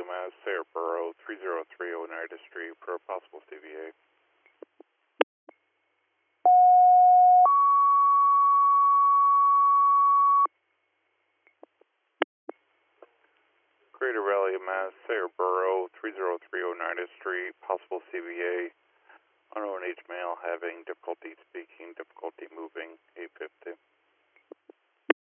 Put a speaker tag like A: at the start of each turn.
A: Valley, Mass, Sayre Borough, 3030 Oneida Street, per possible CVA. Greater Valley, Mass, Sayre Borough, 303 Oneida Street, possible CVA. Unknown age male having difficulty speaking, difficulty moving, 850.